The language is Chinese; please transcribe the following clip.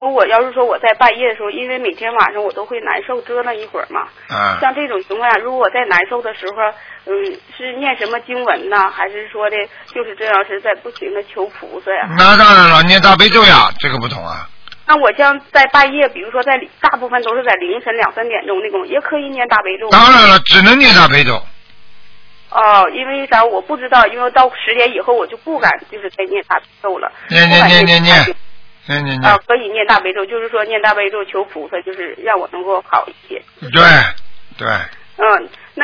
果我要是说我在半夜的时候，因为每天晚上我都会难受，折腾一会儿嘛。像这种情况下，如果我在难受的时候，是念什么经文呢？还是说的就是这样是在不停的求菩萨呀？ 那当然了，念大悲咒呀，这个不同啊。 那我将在半夜，比如说在大部分都是在凌晨2、3点钟那种，也可以念大悲咒。 当然了，只能念大悲咒。 哦，因为啥？我不知道，因为到10点以后我就不敢就是再念大悲咒了。 念。 可以念大悲咒，就是说念大悲咒求菩萨，就是让我能够好一些。 对。